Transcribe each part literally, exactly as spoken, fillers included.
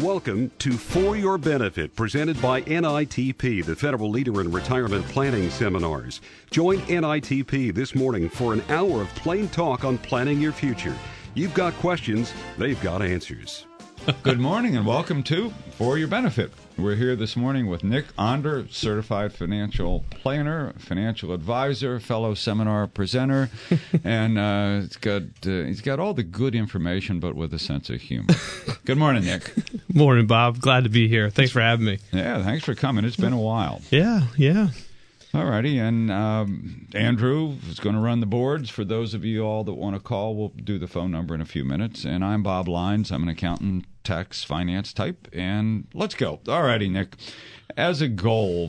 Welcome to For Your Benefit, presented by N I T P, the federal leader in retirement planning seminars. Join N I T P this morning for an hour of plain talk on planning your future. You've got questions, they've got answers. Good morning and welcome to For Your Benefit. We're here this morning with Nick Onder, certified financial planner, financial advisor, fellow seminar presenter, and uh, it's got uh, he's got all the good information, but with a sense of humor. Good morning, Nick. Morning, Bob. Glad to be here. Thanks for having me. Yeah, thanks for coming. It's been a while. Yeah, yeah. All righty, and um, Andrew is going to run the boards. For those of you all that want to call, we'll do the phone number in a few minutes. And I'm Bob Lyons. I'm an accountant, tax, finance type, and let's go. All righty, Nick. As a goal,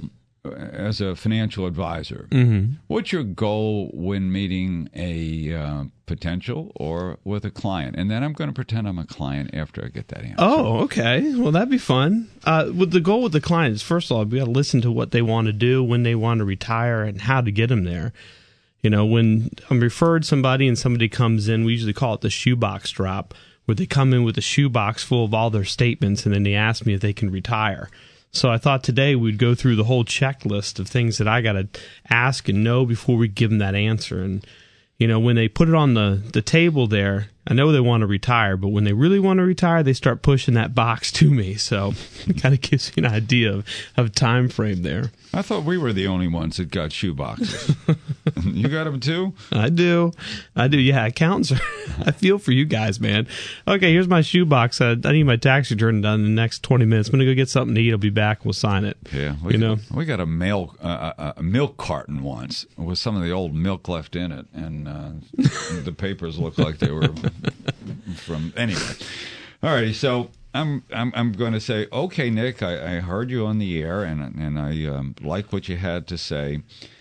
as a financial advisor, mm-hmm. what's your goal when meeting a uh, potential or with a client? And then I'm going to pretend I'm a client after I get that answer. Oh, okay. Well, that'd be fun. Uh, with the goal with the client is, first of all, we got to listen to what they want to do, when they want to retire, and how to get them there. You know, when I'm referred somebody and somebody comes in, we usually call it the shoebox drop, where they come in with a shoebox full of all their statements, and then they ask me if they can retire. So I thought today we'd go through the whole checklist of things that I got to ask and know before we give them that answer. And, you know, when they put it on the, the table there, I know they want to retire, but when they really want to retire, they start pushing that box to me. So it kind of gives you an idea of, of time frame there. I thought we were the only ones that got shoe boxes. You got them too? I do. I do. Yeah, accountants are, I feel for you guys, man. Okay, here's my shoe box. I, I need my tax return done in the next twenty minutes. I'm going to go get something to eat. I'll be back. We'll sign it. Yeah. We, you know? We got a, mail, uh, a milk carton once with some of the old milk left in it, and uh, the papers looked like they were from... Anyway. All righty, so... I'm I'm I'm going to say, okay, Nick, I, I heard you on the air, and and I um, like what you had to say.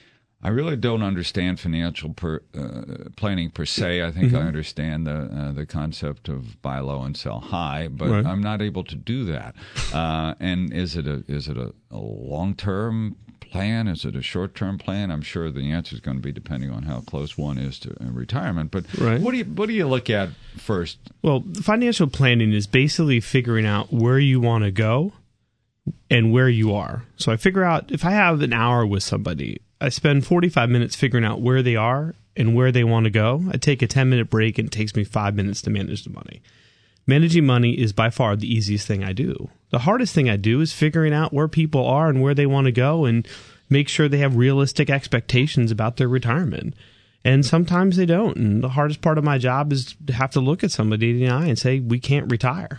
I really don't understand financial per, uh, planning per se. I think mm-hmm. I understand the uh, the concept of buy low and sell high, but right. I'm not able to do that. Uh, and is it a is it a, a long term plan? Is it a short term plan? I'm sure the answer is going to be depending on how close one is to retirement. But right. what do you what do you look at first? Well, financial planning is basically figuring out where you want to go and where you are. So I figure out if I have an hour with somebody, I spend forty-five minutes figuring out where they are and where they want to go. I take a ten-minute break, and it takes me five minutes to manage the money. Managing money is by far the easiest thing I do. The hardest thing I do is figuring out where people are and where they want to go and make sure they have realistic expectations about their retirement. And sometimes they don't. And the hardest part of my job is to have to look at somebody in the eye and say, we can't retire.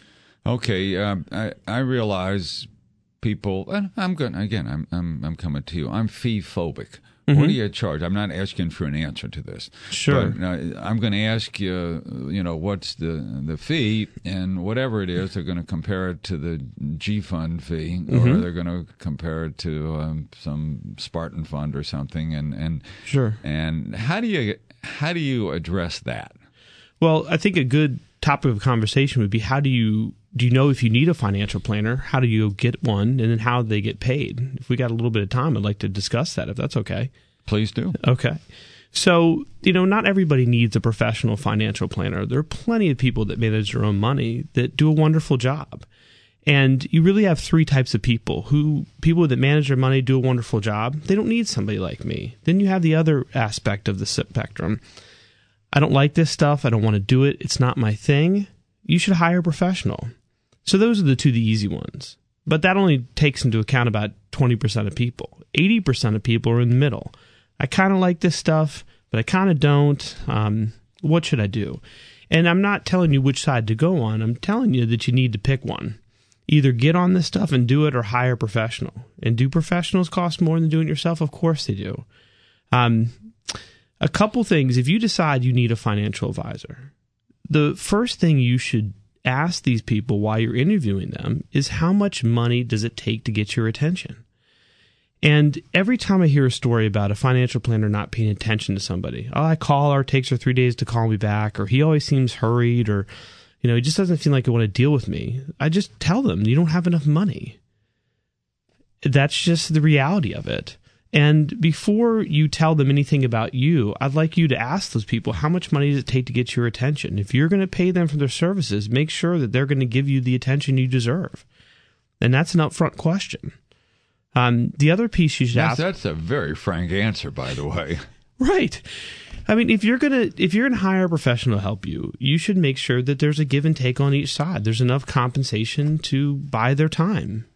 Okay, uh, I, I realize people, and I'm going again, I'm, I'm, I'm coming to you. I'm fee phobic. Mm-hmm. What do you charge? I'm not asking for an answer to this. Sure. But, uh, I'm going to ask you, you know, what's the the fee, and whatever it is, they're going to compare it to the G Fund fee, mm-hmm. or they're going to compare it to um, some Spartan fund or something. And and sure. And how do you how do you address that? Well, I think a good topic of conversation would be how do you do you know if you need a financial planner? How do you get one? And then how do they get paid? If we got a little bit of time, I'd like to discuss that, if that's okay. Please do. Okay. So, you know, not everybody needs a professional financial planner. There are plenty of people that manage their own money that do a wonderful job. And you really have three types of people. Who people that manage their money do a wonderful job. They don't need somebody like me. Then you have the other aspect of the spectrum. I don't like this stuff. I don't want to do it. It's not my thing. You should hire a professional. So those are the two the easy ones. But that only takes into account about twenty percent of people. eighty percent of people are in the middle. I kind of like this stuff, but I kind of don't. Um, what should I do? And I'm not telling you which side to go on. I'm telling you that you need to pick one. Either get on this stuff and do it, or hire a professional. And do professionals cost more than doing it yourself? Of course they do. Um, a couple things. If you decide you need a financial advisor, the first thing you should ask these people while you're interviewing them is, how much money does it take to get your attention? And every time I hear a story about a financial planner not paying attention to somebody, oh, I call her, it takes her three days to call me back, or he always seems hurried, or, you know, he just doesn't seem like he want to deal with me. I just tell them, you don't have enough money. That's just the reality of it. And before you tell them anything about you, I'd like you to ask those people, how much money does it take to get your attention? If you're going to pay them for their services, make sure that they're going to give you the attention you deserve. And that's an upfront question. Um, the other piece you should that's, ask... That's a very frank answer, by the way. Right. I mean, if you're gonna if you're gonna hire a professional to help you, you should make sure that there's a give and take on each side. There's enough compensation to buy their time.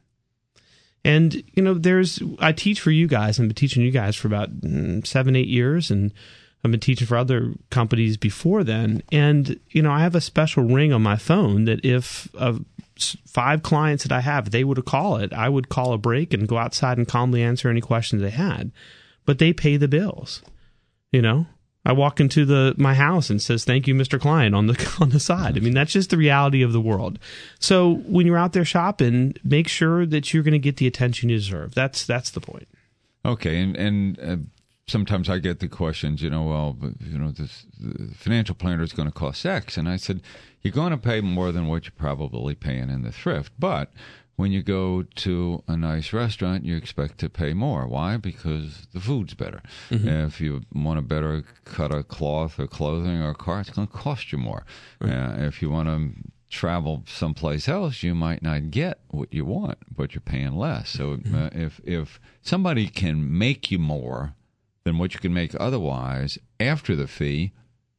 And, you know, there's, I teach for you guys. I've been teaching you guys for about mm, seven, eight years, and I've been teaching for other companies before then. And, you know, I have a special ring on my phone that if uh, five clients that I have, they would call it, I would call a break and go outside and calmly answer any questions they had. But they pay the bills, you know? I walk into the my house and says, "Thank you, Mister Client," on the on the side. I mean, that's just the reality of the world. So when you're out there shopping, make sure that you're going to get the attention you deserve. That's that's the point. Okay, and and uh, sometimes I get the questions, you know, well, you know, this the financial planner is going to cost X, and I said, you're going to pay more than what you're probably paying in the thrift, but when you go to a nice restaurant, you expect to pay more. Why? Because the food's better. Mm-hmm. If you want a better cut of cloth or clothing or a car, it's going to cost you more. Right. Uh, if you want to travel someplace else, you might not get what you want, but you're paying less. So mm-hmm. uh, if if somebody can make you more than what you can make otherwise after the fee,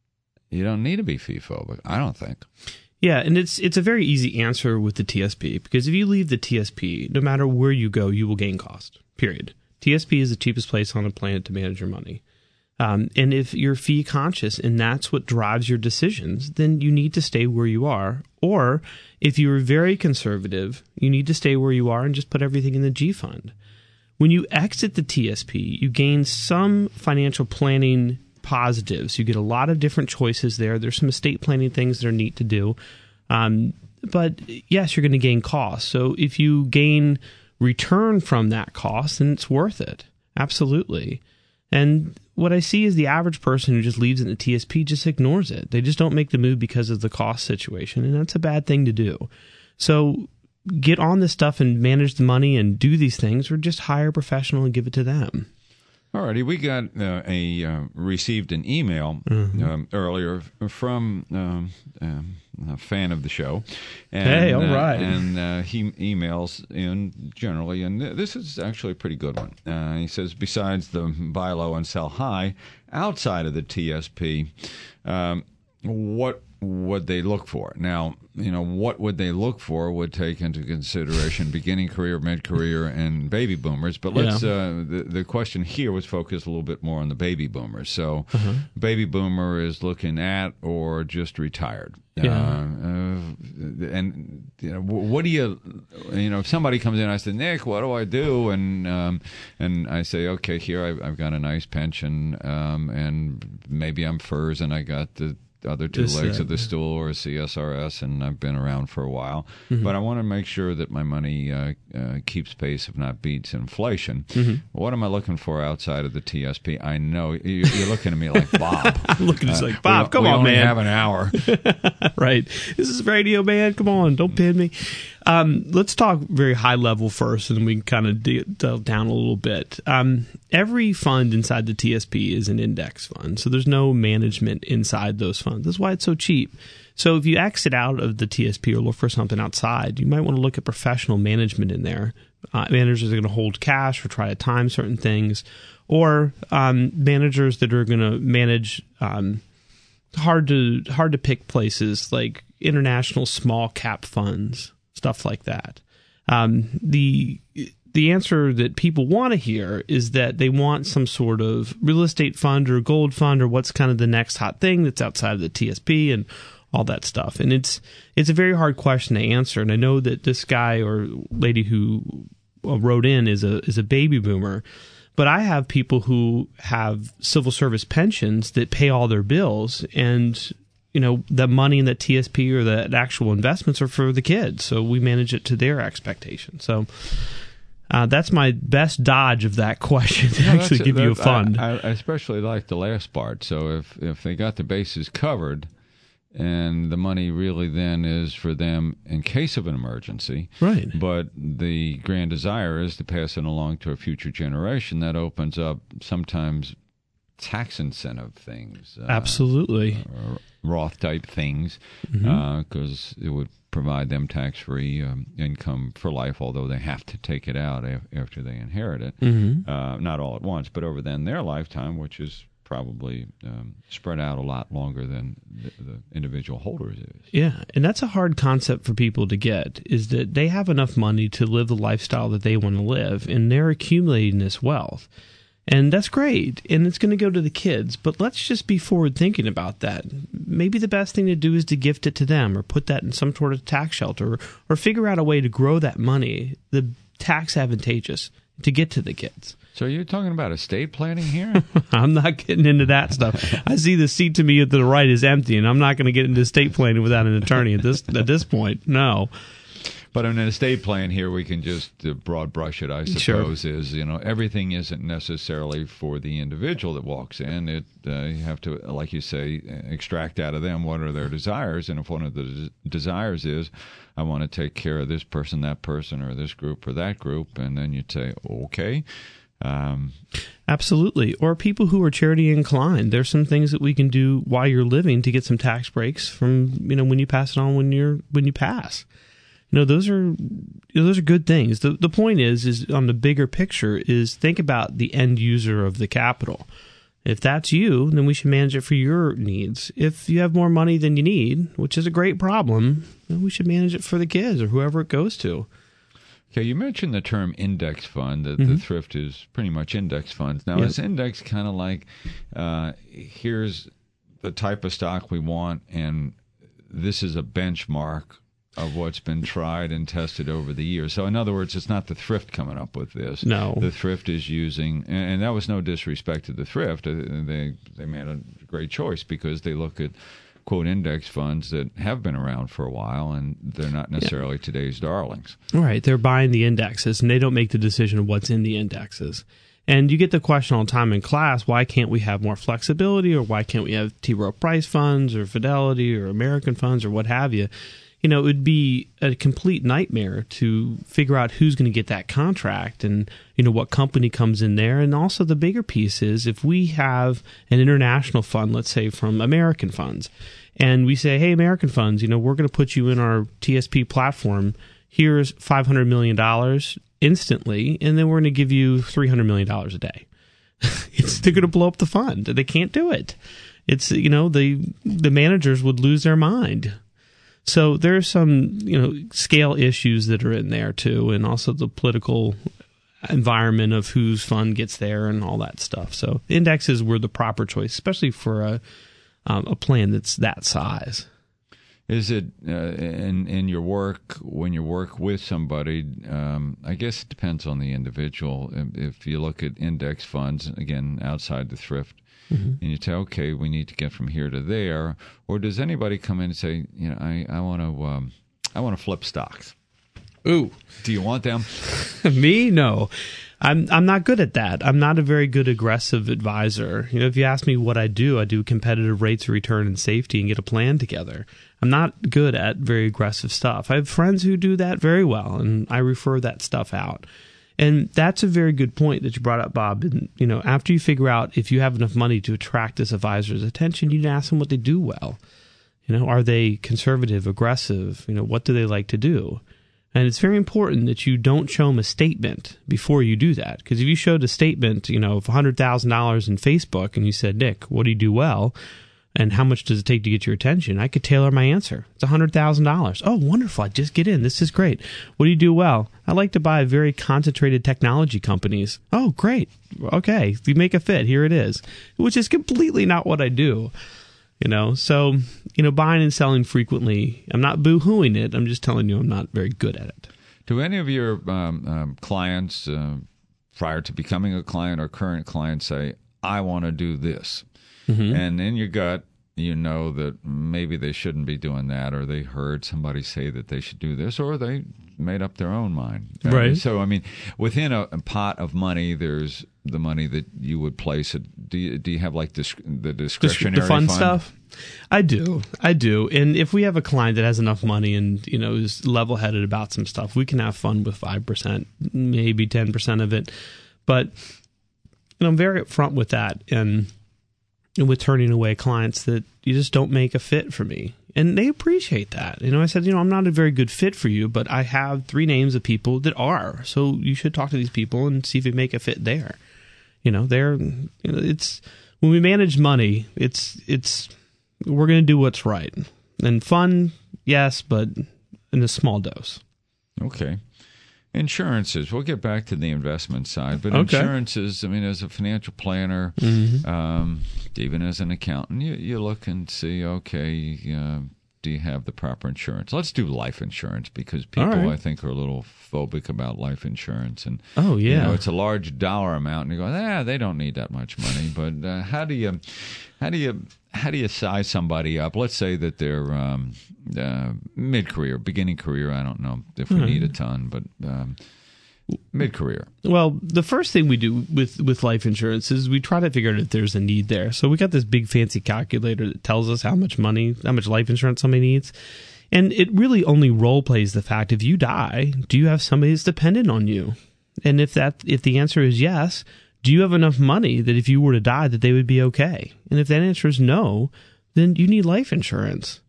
you don't need to be fee-phobic, I don't think. Yeah, and it's it's a very easy answer with the T S P, because if you leave the T S P, no matter where you go, you will gain cost, period. T S P is the cheapest place on the planet to manage your money. Um, and if you're fee conscious and that's what drives your decisions, then you need to stay where you are. Or if you're very conservative, you need to stay where you are and just put everything in the G fund. When you exit the T S P, you gain some financial planning positives. You get a lot of different choices there. There's some estate planning things that are neat to do. Um, but yes, you're going to gain costs. So if you gain return from that cost, then it's worth it. Absolutely. And what I see is the average person who just leaves in the T S P just ignores it. They just don't make the move because of the cost situation. And that's a bad thing to do. So get on this stuff and manage the money and do these things, or just hire a professional and give it to them. All righty, we got uh, a uh, received an email mm-hmm. um, earlier from um, um, a fan of the show. And, hey, all right. Uh, and uh, he emails in generally, and this is actually a pretty good one. Uh, he says, besides the buy low and sell high, outside of the T S P, um, what would they look for? Now, you know, what would they look for would take into consideration beginning career, mid-career, and baby boomers. But let's yeah. uh, the, the question here was focused a little bit more on the baby boomers. So uh-huh. baby boomer is looking at or just retired. Yeah. Uh, uh, and, you know, what do you, you know, if somebody comes in, I said, Nick, what do I do? And um, and I say, okay, here I've, I've got a nice pension, um, and maybe I'm F E R S and I got the other two Just, legs uh, of the stool, or C S R S, and I've been around for a while. Mm-hmm. But I want to make sure that my money uh, uh, keeps pace, if not beats, inflation. Mm-hmm. What am I looking for outside of the T S P? I know you, you're looking at me like, Bob. I'm looking at you uh, like, Bob, we, come we on, only man. have an hour. Right. This is radio, man. Come on. Don't pin me. Um, let's talk very high level first, and then we can kind of delve down a little bit. Um, every fund inside the T S P is an index fund, so there's no management inside those funds. That's why it's so cheap. So if you exit out of the T S P or look for something outside, you might want to look at professional management in there. Uh, managers are going to hold cash or try to time certain things, or um, managers that are going to manage um, hard to hard to pick places like international small cap funds. Stuff like that. Um, the the answer that people want to hear is that they want some sort of real estate fund or gold fund, or what's kind of the next hot thing that's outside of the T S P and all that stuff. And it's it's a very hard question to answer. And I know that this guy or lady who wrote in is a is a baby boomer, but I have people who have civil service pensions that pay all their bills, and you know, the money in the T S P or the actual investments are for the kids. So we manage it to their expectations. So uh, that's my best dodge of that question, to no, actually give you a fund. I, I especially like the last part. So if, if they got the bases covered, And the money really then is for them in case of an emergency. Right. But the grand desire is to pass it along to a future generation. That opens up sometimes tax incentive things. Uh, Absolutely. Uh, Roth-type things, because Mm-hmm. uh, it would provide them tax-free um, income for life, although they have to take it out af- after they inherit it. Mm-hmm. Uh, not all at once, but over then their lifetime, which is probably um, spread out a lot longer than the, the individual holders is. Yeah, and that's a hard concept for people to get, is that they have enough money to live the lifestyle that they want to live, and they're accumulating this wealth. And that's great, and it's going to go to the kids, but let's just be forward-thinking about that. Maybe the best thing to do is to gift it to them or put that in some sort of tax shelter or, or figure out a way to grow that money, the tax advantageous, to get to the kids. So you're talking about estate planning here? I'm not getting into that stuff. I see the seat to me to the right is empty, and I'm not going to get into estate planning without an attorney at this at this point. No. But in an estate plan here, we can just uh, broad brush it, I suppose, sure. is, you know, everything isn't necessarily for the individual that walks in. It uh, you have to, like you say, extract out of them what are their desires. And if one of the des- desires is, I want to take care of this person, that person, or this group or that group, and then you'd say, okay. Um, Absolutely. Or people who are charity inclined. There's some things that we can do while you're living to get some tax breaks from, you know, when you pass it on when you're when you pass. You know, those are you know, those are good things. The the point is is on the bigger picture is think about the end user of the capital. If that's you, then we should manage it for your needs. If you have more money than you need, which is a great problem, then we should manage it for the kids or whoever it goes to. Okay, you mentioned the term index fund, that Mm-hmm. the thrift is pretty much index funds. Now, Yep. is index kind of like, uh, here's the type of stock we want, and this is a benchmark of what's been tried and tested over the years. So, in other words, it's not the thrift coming up with this. No. The thrift is using, and, and that was no disrespect to the thrift. Uh, They, they made a great choice because they look at, quote, index funds that have been around for a while, and they're not necessarily yeah. today's darlings. Right. They're buying the indexes, and they don't make the decision of what's in the indexes. And you get the question all the time in class, why can't we have more flexibility, or why can't we have T. Rowe Price funds or Fidelity or American funds or what have you? You know, it would be a complete nightmare to figure out who's going to get that contract and, you know, what company comes in there. And also the bigger piece is if we have an international fund, let's say from American funds, and we say, hey, American funds, you know, we're going to put you in our T S P platform. Here's five hundred million dollars instantly, and then we're going to give you three hundred million dollars a day. It's, they're going to blow up the fund. They can't do it. It's, you know, the the managers would lose their mind. So there's some, you know, scale issues that are in there too, and also the political environment of whose fund gets there and all that stuff. So indexes were the proper choice, especially for a um, a plan that's that size. Is it uh, in in your work, when you work with somebody, um, I guess it depends on the individual. If, if you look at index funds, again, outside the thrift, mm-hmm. and you say, okay, we need to get from here to there, or does anybody come in and say, you know, I, I want to um, I want to flip stocks? Ooh. Do you want them? Me? No. I'm I'm not good at that. I'm not a very good aggressive advisor. You know, if you ask me what I do, I do competitive rates of return and safety and get a plan together. I'm not good at very aggressive stuff. I have friends who do that very well, and I refer that stuff out. And that's a very good point that you brought up, Bob. And, you know, after you figure out if you have enough money to attract this advisor's attention, you can ask them what they do well. You know, are they conservative, aggressive? You know, what do they like to do? And it's very important that you don't show them a statement before you do that. Because if you showed a statement, you know, of one hundred thousand dollars in Facebook and you said, Nick, what do you do well? And how much does it take to get your attention? I could tailor my answer. It's one hundred thousand dollars. Oh, wonderful. I just get in. This is great. What do you do well? I like to buy very concentrated technology companies. Oh, great. Okay. If you make a fit, here it is. Which is completely not what I do. You know, so, you know, buying and selling frequently, I'm not boo-hooing it. I'm just telling you I'm not very good at it. Do any of your um, um, clients, uh, prior to becoming a client or current client, say, I want to do this? Mm-hmm. And in your gut, you know that maybe they shouldn't be doing that, or they heard somebody say that they should do this, or they made up their own mind. Right. I mean, so, I mean, within a, a pot of money, there's the money that you would place. It. Do you, do you have like this, the discretionary the fun fund? stuff? I do. I do. And if we have a client that has enough money and, you know, is level-headed about some stuff, we can have fun with five percent, maybe ten percent of it. But, you know, I'm very upfront with that and, and with turning away clients that you just don't make a fit for me. And they appreciate that. You know, I said, you know, I'm not a very good fit for you, but I have three names of people that are. So you should talk to these people and see if you make a fit there. You know, they're, you know, it's, when we manage money, it's, it's, we're going to do what's right. And fun, yes, but in a small dose. Okay. Insurances. We'll get back to the investment side, but Okay. insurances, I mean, as a financial planner, Mm-hmm. um, even as an accountant, you, you look and see, okay, uh, do you have the proper insurance? Let's do life insurance because people, All right. I think, are a little phobic about life insurance. And Oh, yeah. you know, it's a large dollar amount, and you go, ah, they don't need that much money. But uh, how do you, how do you, how do you size somebody up? Let's say that they're um, uh, mid-career, beginning career. I don't know if we Hmm. need a ton, but um, mid-career. Well, the first thing we do with, with life insurance is we try to figure out if there's a need there. So we got this big fancy calculator that tells us how much money, how much life insurance somebody needs. And it really only role plays the fact if you die, do you have somebody that's dependent on you? And if that if the answer is yes, do you have enough money that if you were to die that they would be okay? And if that answer is no, then you need life insurance.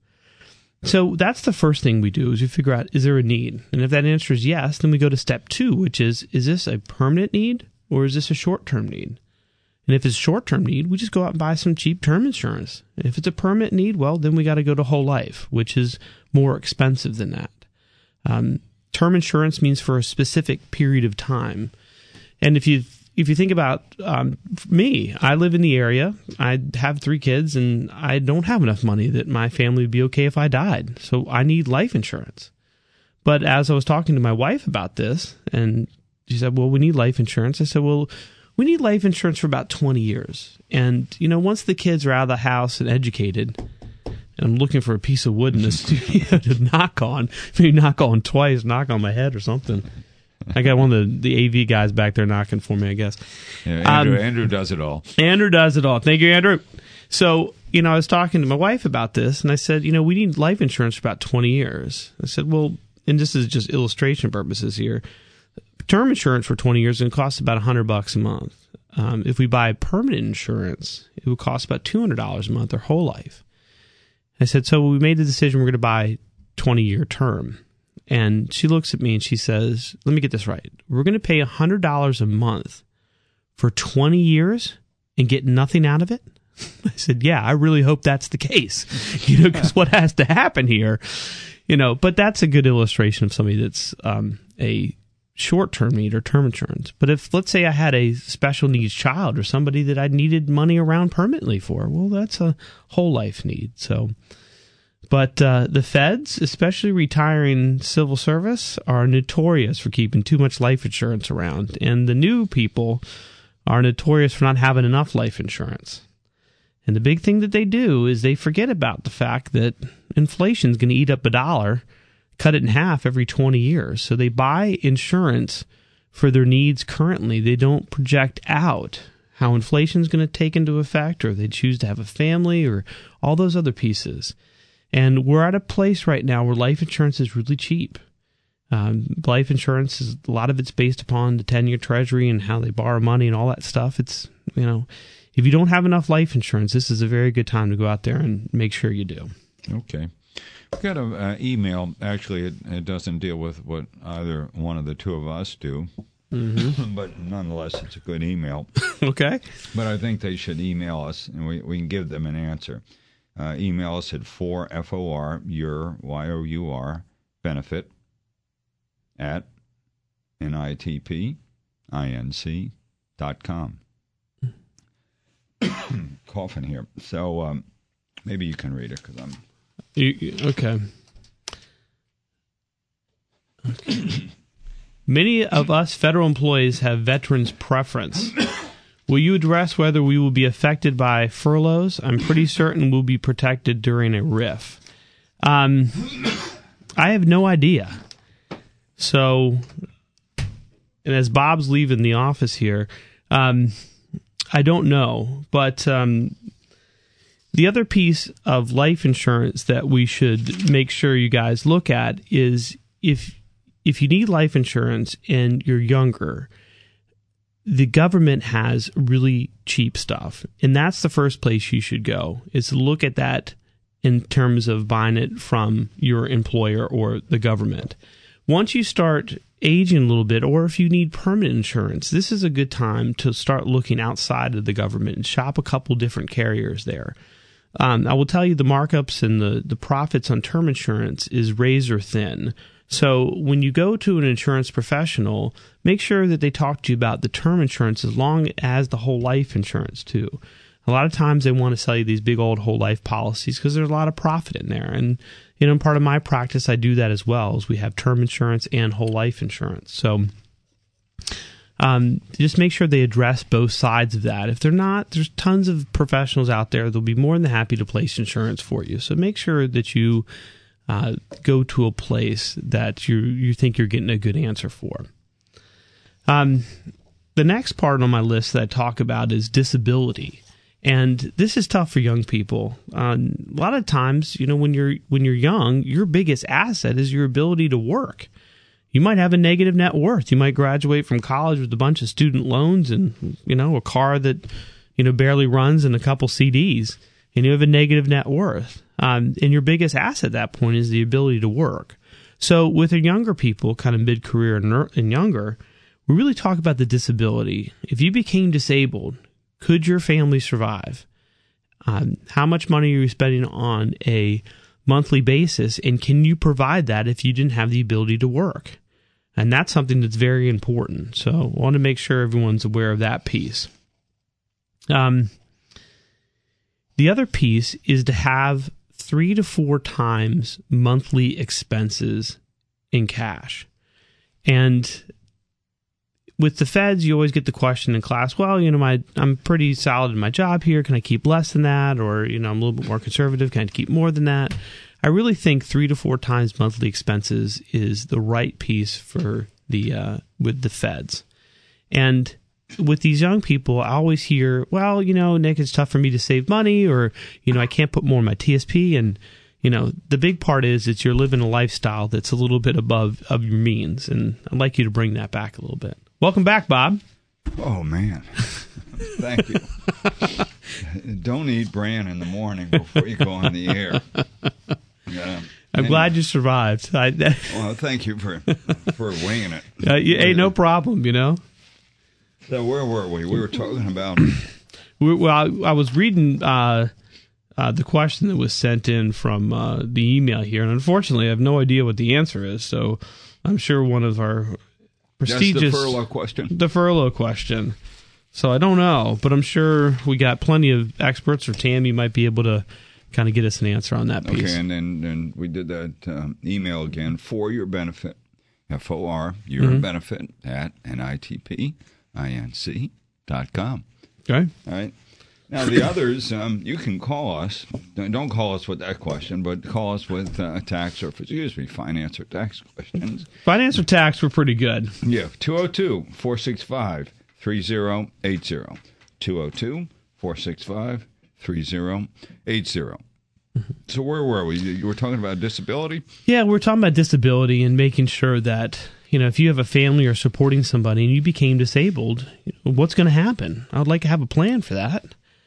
So that's the first thing we do is we figure out, is there a need? And if that answer is yes, then we go to step two, which is, is this a permanent need or is this a short-term need? And if it's a short-term need, we just go out and buy some cheap term insurance. And if it's a permanent need, well, then we got to go to whole life, which is more expensive than that. Um, term insurance means for a specific period of time. And if you if you think about um, me, I live in the area. I have three kids, and I don't have enough money that my family would be okay if I died. So I need life insurance. But as I was talking to my wife about this, and she said, well, we need life insurance. I said, well, we need life insurance for about twenty years. And, you know, once the kids are out of the house and educated, and I'm looking for a piece of wood in the studio to knock on, maybe knock on twice, knock on my head or something. I got one of the, the A V guys back there knocking for me, I guess. Yeah, Andrew, Um, Andrew does it all. Andrew does it all. Thank you, Andrew. So, you know, I was talking to my wife about this, and I said, you know, we need life insurance for about twenty years. I said, well, and this is just illustration purposes here, term insurance for twenty years is going to cost about one hundred bucks a month. Um, if we buy permanent insurance, it would cost about two hundred dollars a month, our whole life. I said, so we made the decision we're going to buy twenty-year term. And she looks at me and she says, let me get this right. We're going to pay one hundred dollars a month for twenty years and get nothing out of it? I said, yeah, I really hope that's the case, you know, because what has to happen here, you know, but that's a good illustration of somebody that's um, a short-term need or term insurance. But if, let's say I had a special needs child or somebody that I needed money around permanently for, well, that's a whole life need. So, but uh, the feds, especially retiring civil service, are notorious for keeping too much life insurance around. And the new people are notorious for not having enough life insurance. And the big thing that they do is they forget about the fact that inflation is going to eat up a dollar, cut it in half every twenty years. So they buy insurance for their needs currently. They don't project out how inflation is going to take into effect, or they choose to have a family, or all those other pieces. And we're at a place right now where life insurance is really cheap. Um, life insurance is, a lot of it's based upon the ten-year treasury and how they borrow money and all that stuff. It's, you know, if you don't have enough life insurance, this is a very good time to go out there and make sure you do. Okay. We've got an uh, email. Actually, it, it doesn't deal with what either one of the two of us do. Mm-hmm. But nonetheless, it's a good email. Okay. But I think they should email us, and we, we can give them an answer. Uh, email us at four F O R, your, Y O U R, benefit, at N I T P I N C dot com. Coughing here. So um, maybe you can read it, because I'm... You, you- okay. Okay. Many of us federal employees have veterans preference. Will you address whether we will be affected by furloughs? I'm pretty certain we'll be protected during a R I F. Um, I have no idea. So, and as Bob's leaving the office here, um, I don't know. But um, The other piece of life insurance that we should make sure you guys look at is if if you need life insurance and you're younger, the government has really cheap stuff. And that's the first place you should go, is to look at that in terms of buying it from your employer or the government. Once you start aging a little bit, or if you need permanent insurance, this is a good time to start looking outside of the government and shop a couple different carriers there. Um, I will tell you the markups and the, the profits on term insurance is razor thin. So when you go to an insurance professional, make sure that they talk to you about the term insurance as long as the whole life insurance too. A lot of times they want to sell you these big old whole life policies because there's a lot of profit in there. And, you know, part of my practice, I do that as well, is we have term insurance and whole life insurance. So um, just make sure they address both sides of that. If they're not, there's tons of professionals out there. They'll be more than happy to place insurance for you. So make sure that you uh, go to a place that you you think you're getting a good answer for. Um, the next part on my list that I talk about is disability. And this is tough for young people. Um, a lot of times, you know, when you're when you're young, your biggest asset is your ability to work. You might have a negative net worth. You might graduate from college with a bunch of student loans and, you know, a car that, you know, barely runs and a couple C Ds, and you have a negative net worth. Um, and your biggest asset at that point is the ability to work. So with our younger people, kind of mid-career and, and younger, we really talk about the disability. If you became disabled, could your family survive? Um, how much money are you spending on a monthly basis, and can you provide that if you didn't have the ability to work? And that's something that's very important. So I want to make sure everyone's aware of that piece. Um, the other piece is to have three to four times monthly expenses in cash. And with the feds, you always get the question in class, well, you know, my I'm pretty solid in my job here. Can I keep less than that? Or, you know, I'm a little bit more conservative. Can I keep more than that? I really think three to four times monthly expenses is the right piece for the uh, with the feds. And with these young people, I always hear, well, you know, Nick, it's tough for me to save money, or, you know, I can't put more in my T S P. And, you know, the big part is that you're living a lifestyle that's a little bit above of your means. And I'd like you to bring that back a little bit. Welcome back, Bob. Oh, man. Thank you. Don't eat bran in the morning before you go on the air. Yeah. I'm anyway. glad you survived. I, Well, thank you for for weighing it. uh, you, hey, no problem, you know. So where were we? We were talking about... We, well, I, I was reading uh, uh, the question that was sent in from uh, the email here, and unfortunately, I have no idea what the answer is, so I'm sure one of our... prestigious, That's the furlough question. The furlough question. So I don't know, but I'm sure we got plenty of experts, or Tammy might be able to kind of get us an answer on that piece. Okay, and then and we did that um, email again, for your benefit, F O R, your mm-hmm. benefit, at N I T P I N C dot com. Okay. All right. Now, the others, um, you can call us. Don't call us with that question, but call us with uh, tax or, excuse me, finance or tax questions. Finance or tax were pretty good. Yeah, two oh two, four six five, three oh eight oh. two oh two, four six five, three oh eight oh. So where were we? You were talking about disability? Yeah, we're talking about disability and making sure that, you know, if you have a family or supporting somebody and you became disabled, what's going to happen? I would like to have a plan for that.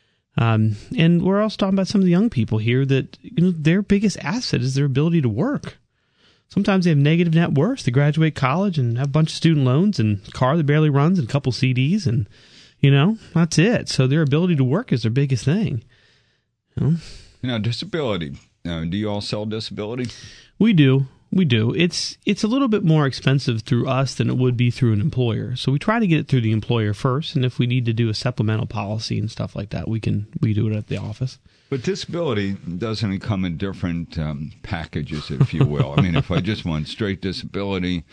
Um, and we're also talking about some of the young people here that, you know, their biggest asset is their ability to work. Sometimes they have negative net worth. They graduate college and have a bunch of student loans and a car that barely runs and a couple C Ds, and, you know, that's it. So their ability to work is their biggest thing. You know? Now, disability. Uh, do you all sell disability? We do. We do. It's it's a little bit more expensive through us than it would be through an employer. So we try to get it through the employer first, and if we need to do a supplemental policy and stuff like that, we can we do it at the office. But disability doesn't come in different um, packages, if you will. I mean, if I just want straight disability,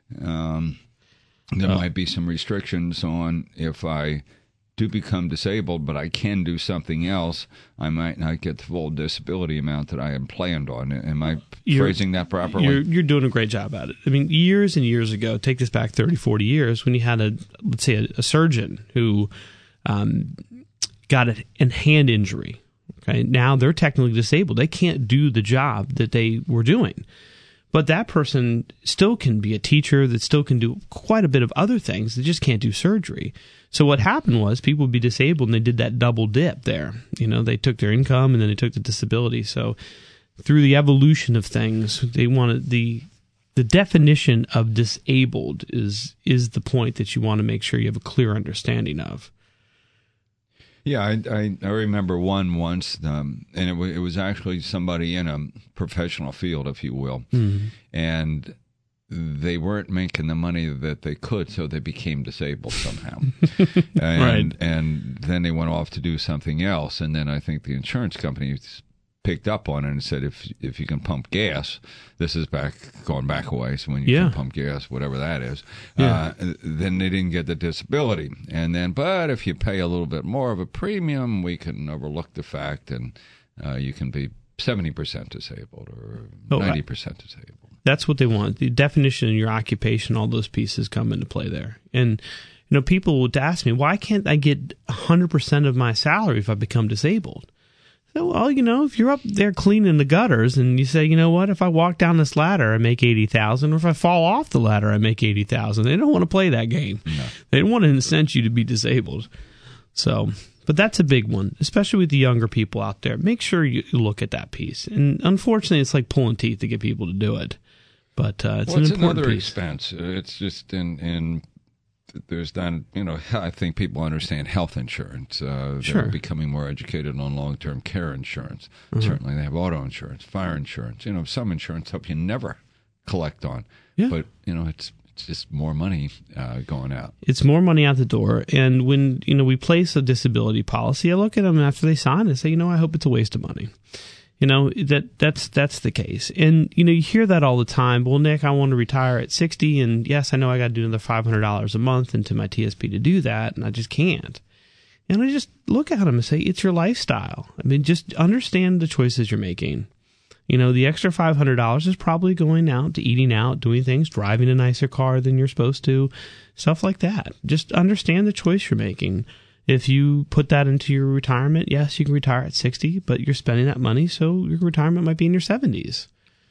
um, there uh, might be some restrictions on if I do become disabled, but I can do something else, I might not get the full disability amount that I had planned on. Am I you're, phrasing that properly? You're, you're doing a great job at it. I mean, years and years ago, take this back thirty, forty years, when you had a, let's say, a, a surgeon who um, got a, a hand injury, Okay, now they're technically disabled. They can't do the job that they were doing. But that person still can be a teacher that still can do quite a bit of other things. They just can't do surgery. So what happened was people would be disabled and they did that double dip there. You know, they took their income and then they took the disability. So through the evolution of things, they wanted the the definition of disabled is is the point that you want to make sure you have a clear understanding of. Yeah, I, I, I remember one once, um, and it, w- it was actually somebody in a professional field, if you will, mm-hmm. and they weren't making the money that they could, so they became disabled somehow. and, right. and then they went off to do something else, and then I think the insurance company picked up on it and said, if if you can pump gas, this is back going back a ways, so when you yeah. can pump gas, whatever that is, yeah. uh, then they didn't get the disability. And then, but if you pay a little bit more of a premium, we can overlook the fact, and uh, you can be seventy percent disabled or oh, ninety percent disabled. That's what they want. The definition in your occupation, all those pieces come into play there. And you know, people would ask me, why can't I get one hundred percent of my salary if I become disabled? Well, you know, if you're up there cleaning the gutters and you say, you know what, if I walk down this ladder, I make eighty thousand dollars, or if I fall off the ladder, I make eighty thousand dollars. They don't want to play that game. No. They don't want to incent you to be disabled. So, but that's a big one, especially with the younger people out there. Make sure you look at that piece. And unfortunately, it's like pulling teeth to get people to do it. But uh, it's well, an it's important another piece. expense. It's just in in there's not, you know, I think people understand health insurance. Uh, sure. They're becoming more educated on long-term care insurance. Mm-hmm. Certainly they have auto insurance, fire insurance. You know, some insurance help you never collect on. Yeah. But, you know, it's it's just more money uh, going out. It's more money out the door. And when, you know, we place a disability policy, I look at them after they sign it and say, you know, I hope it's a waste of money. You know, that that's that's the case. And, you know, you hear that all the time. Well, Nick, I want to retire at sixty, and yes, I know I got to do another five hundred dollars a month into my T S P to do that, and I just can't. And I just look at them and say, it's your lifestyle. I mean, just understand the choices you're making. You know, the extra five hundred dollars is probably going out to eating out, doing things, driving a nicer car than you're supposed to, stuff like that. Just understand the choice you're making. If you put that into your retirement, yes, you can retire at sixty, but you're spending that money, so your retirement might be in your seventies.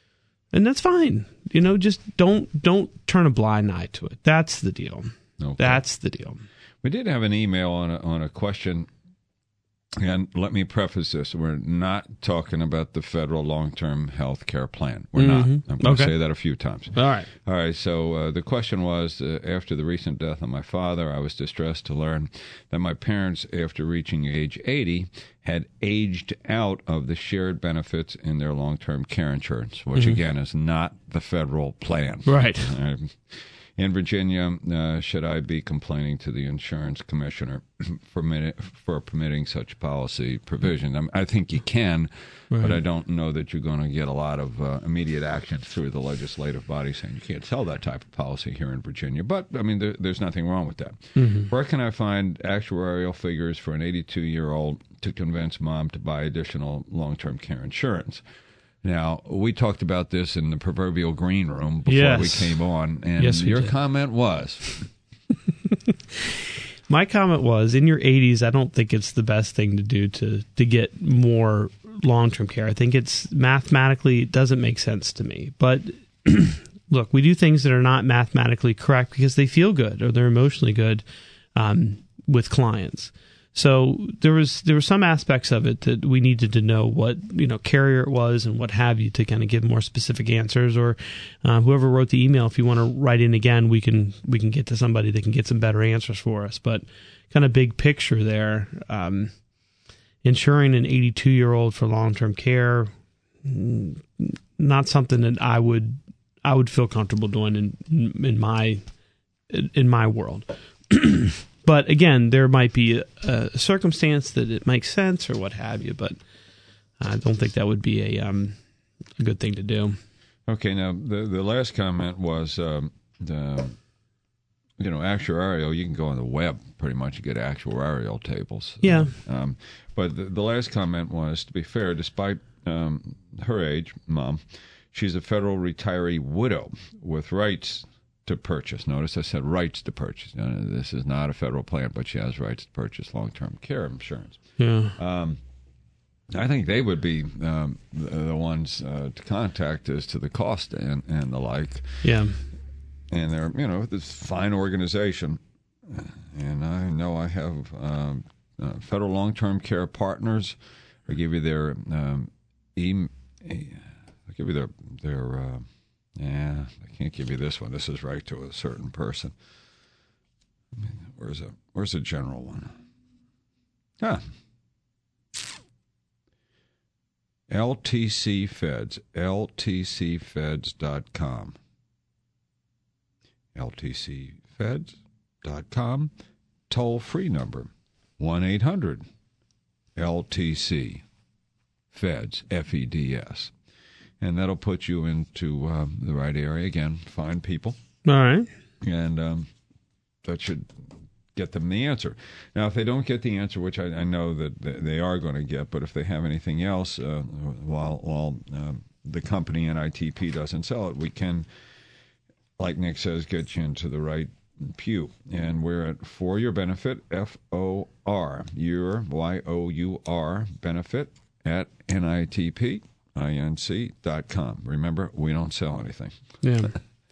And that's fine. You know, just don't don't turn a blind eye to it. That's the deal. Okay. That's the deal. We did have an email on a, on a question, and let me preface this. We're not talking about the federal long-term health care plan. We're Mm-hmm. not. I'm going to Okay. say that a few times. All right. All right, so uh, the question was, uh, after the recent death of my father, I was distressed to learn that my parents, after reaching age eighty, had aged out of the shared benefits in their long-term care insurance, which, mm-hmm. again, is not the federal plan. Right. Uh, in Virginia, uh, should I be complaining to the insurance commissioner for, minute, for permitting such policy provision? I, mean, I think you can, right. but I don't know that you're going to get a lot of uh, immediate action through the legislative body saying you can't sell that type of policy here in Virginia. But, I mean, there, there's nothing wrong with that. Mm-hmm. Where can I find actuarial figures for an eighty-two-year-old to convince mom to buy additional long-term care insurance? Now, we talked about this in the proverbial green room before yes. we came on, and yes, your did. comment was? My comment was, in your eighties, I don't think it's the best thing to do to, to get more long-term care. I think it's mathematically, it doesn't make sense to me. But look, we do things that are not mathematically correct because they feel good or they're emotionally good um, with clients. So there was there were some aspects of it that we needed to know what, you know, carrier it was and what have you to kind of give more specific answers. Or uh, whoever wrote the email, if you want to write in again, we can we can get to somebody that can get some better answers for us. But kind of big picture there, um, insuring an eighty-two-year-old for long-term care, not something that I would I would feel comfortable doing in in my in my world. But again, there might be a, a circumstance that it makes sense or what have you, but I don't think that would be a um, a good thing to do. Okay, now the the last comment was um, the you know actuarial. You can go on the web pretty much and get actuarial tables. Yeah. Um, but the, the last comment was, to be fair, despite um, her age, Mom, she's a federal retiree widow with rights to purchase. Notice I said rights to purchase. You know, this is not a federal plan, but she has rights to purchase long-term care insurance. Yeah. Um, I think they would be um, the, the ones uh, to contact as to the cost and, and the like. Yeah. And they're, you know, this fine organization. And I know I have um, uh, Federal Long-Term Care Partners. I give you their um, e- I give you their their. Uh, yeah, I can't give you this one. This is right to a certain person. Where's a Where's a general one? Huh. L T C Feds, L T C feds dot com. L T C feds dot com, toll-free number, one eight hundred L T C Feds, F E D S. And that'll put you into um, the right area. Again, find people. All right. And um, that should get them the answer. Now, if they don't get the answer, which I, I know that they are going to get, but if they have anything else, uh, while, while um, the company N I T P doesn't sell it, we can, like Nick says, get you into the right pew. And we're at For Your Benefit, F O R, your, Y O U R, benefit, at N I T P, I N C, dot com. Remember, we don't sell anything. Yeah.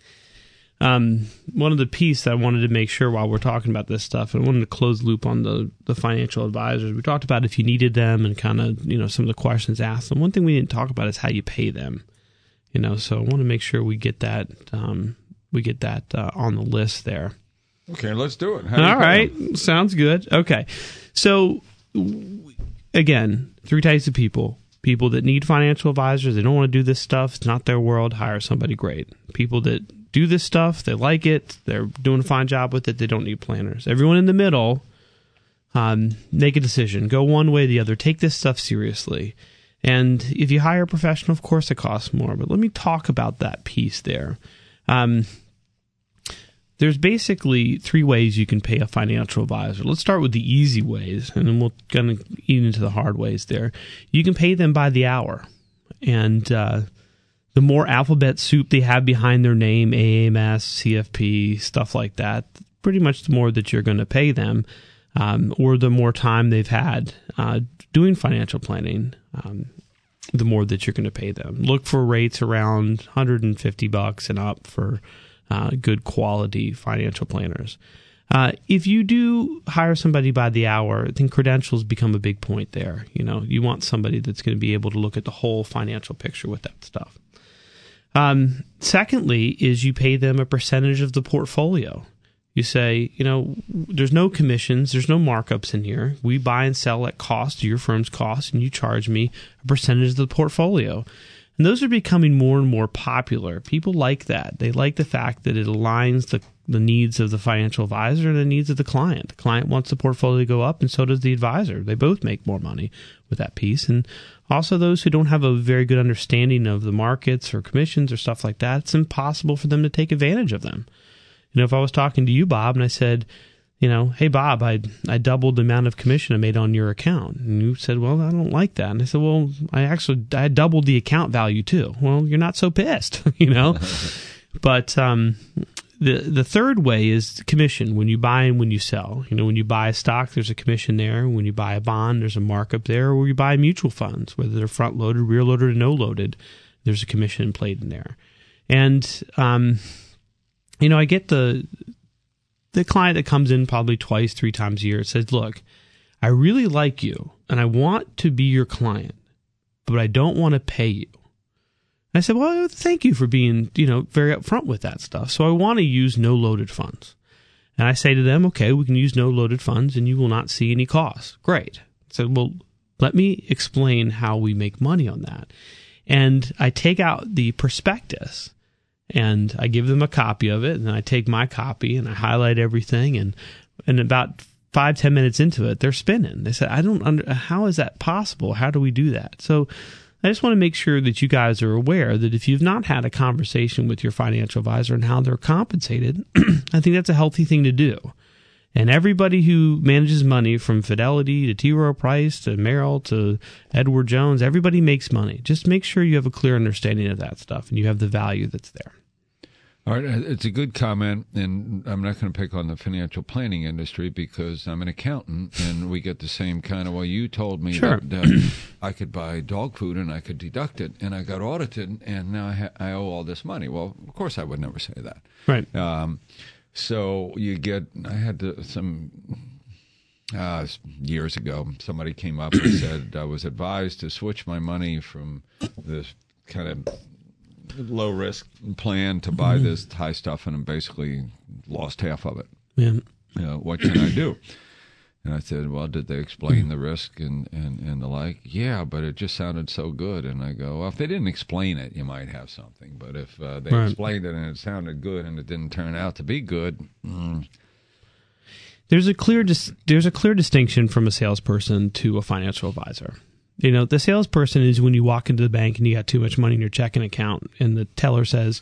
Um, one of the pieces I wanted to make sure while we're talking about this stuff, and I wanted to close the loop on the, the financial advisors. We talked about if you needed them and kind of, you know, some of the questions asked them. One thing we didn't talk about is how you pay them, you know, so I want to make sure we get that, um, we get that uh, on the list there. Okay, let's do it. How do you All pay right. them? Sounds good. Okay. So, again, three types of people. People that need financial advisors, they don't want to do this stuff, it's not their world, hire somebody great. People that do this stuff, they like it, they're doing a fine job with it, they don't need planners. Everyone in the middle, um, make a decision. Go one way or the other. Take this stuff seriously. And if you hire a professional, of course it costs more. But let me talk about that piece there. Um, there's basically three ways you can pay a financial advisor. Let's start with the easy ways, and then we'll kind of eat into the hard ways there. You can pay them by the hour. And uh, the more alphabet soup they have behind their name, A M S, C F P, stuff like that, pretty much the more that you're going to pay them, um, or the more time they've had uh, doing financial planning, um, the more that you're going to pay them. Look for rates around one hundred fifty bucks and up for uh, good quality financial planners. Uh, if you do hire somebody by the hour, I think credentials become a big point there. You know, you want somebody that's going to be able to look at the whole financial picture with that stuff. Um, secondly, is you pay them a percentage of the portfolio. You say, you know, there's no commissions, there's no markups in here. We buy and sell at cost, your firm's cost, and you charge me a percentage of the portfolio. And those are becoming more and more popular. People like that. They like the fact that it aligns the, the needs of the financial advisor and the needs of the client. The client wants the portfolio to go up, and so does the advisor. They both make more money with that piece. And also those who don't have a very good understanding of the markets or commissions or stuff like that, it's impossible for them to take advantage of them. You know, if I was talking to you, Bob, and I said, you know, hey, Bob, I I doubled the amount of commission I made on your account. And you said, well, I don't like that. And I said, well, I actually, I doubled the account value too. Well, you're not so pissed, you know. But um, the the third way is commission, when you buy and when you sell. You know, when you buy a stock, there's a commission there. When you buy a bond, there's a markup there. Or you buy mutual funds, whether they're front-loaded, rear-loaded, or no-loaded, there's a commission played in there. And, um, you know, I get the... the client that comes in probably twice, three times a year says, look, I really like you and I want to be your client, but I don't want to pay you. And I said, well, thank you for being, you know, very upfront with that stuff. So I want to use no loaded funds. And I say to them, okay, we can use no loaded funds and you will not see any costs. Great. I said, well, let me explain how we make money on that. And I take out the prospectus. And I give them a copy of it, and I take my copy and I highlight everything. And and about five, ten minutes into it, they're spinning. They said, "I don't under. How is that possible? How do we do that?" So I just want to make sure that you guys are aware that if you've not had a conversation with your financial advisor and how they're compensated, I think that's a healthy thing to do. And everybody who manages money, from Fidelity to T. Rowe Price to Merrill to Edward Jones, everybody makes money. Just make sure you have a clear understanding of that stuff and you have the value that's there. All right, it's a good comment, and I'm not going to pick on the financial planning industry because I'm an accountant, and we get the same kind of, well, you told me sure. that uh, I could buy dog food and I could deduct it, and I got audited, and now I, ha- I owe all this money. Well, of course I would never say that. Right. Um, so you get, I had to, some... Uh, years ago, somebody came up and said I was advised to switch my money from this kind of low risk plan to buy mm-hmm. this high stuff, and I basically lost half of it. Yeah. You know, what can I do? And I said, well, did they explain the risk and, and, and the like? Yeah, but it just sounded so good. And I go, well, if they didn't explain it, you might have something. But if uh, they right. explained it and it sounded good and it didn't turn out to be good, mm, There's a clear dis- there's a clear distinction from a salesperson to a financial advisor. You know, the salesperson is when you walk into the bank and you got too much money in your checking account, and the teller says,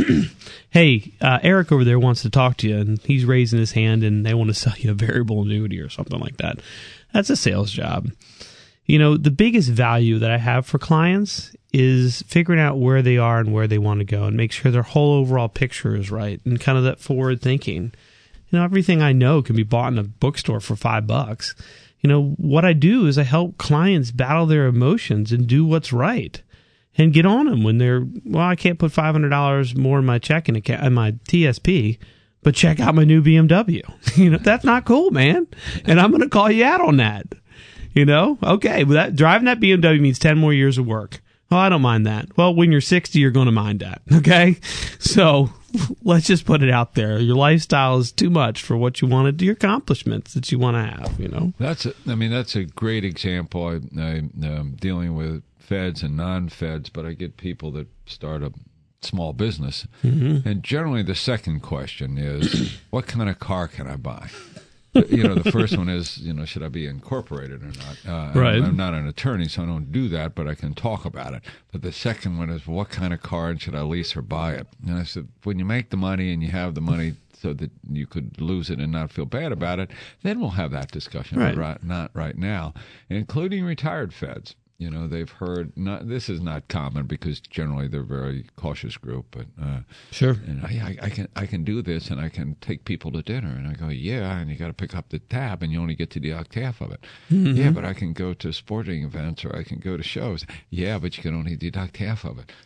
"Hey, uh, Eric over there wants to talk to you," and he's raising his hand, and they want to sell you a variable annuity or something like that. That's a sales job. You know, the biggest value that I have for clients is figuring out where they are and where they want to go, and make sure their whole overall picture is right, and kind of that forward thinking. You know, everything I know can be bought in a bookstore for five bucks. You know, what I do is I help clients battle their emotions and do what's right and get on them when they're, well, I can't put five hundred dollars more in my checking account, in my T S P, but check out my new B M W. You know, that's not cool, man. And I'm going to call you out on that. You know, okay, well, that, driving that B M W means ten more years of work. Oh, I don't mind that. Well, when you're sixty, you're going to mind that. Okay. So let's just put it out there. Your lifestyle is too much for what you want to do, your accomplishments that you want to have, you know? That's a, I mean, that's a great example. I, I, I'm dealing with feds and non-feds, but I get people that start a small business. Mm-hmm. And generally the second question is, what kind of car can I buy? You know, the first one is, you know, should I be incorporated or not? Uh, right. I'm, I'm not an attorney, so I don't do that, but I can talk about it. But the second one is, what kind of car, and should I lease or buy it? And I said, when you make the money and you have the money so that you could lose it and not feel bad about it, then we'll have that discussion, right. but right, not right now, including retired feds. You know, they've heard, not, this is not common because generally they're a very cautious group, but uh, sure. And I, I can I can do this, and I can take people to dinner, and I go, yeah, and you got to pick up the tab, and you only get to deduct half of it. Mm-hmm. Yeah, but I can go to sporting events or I can go to shows. Yeah, but you can only deduct half of it.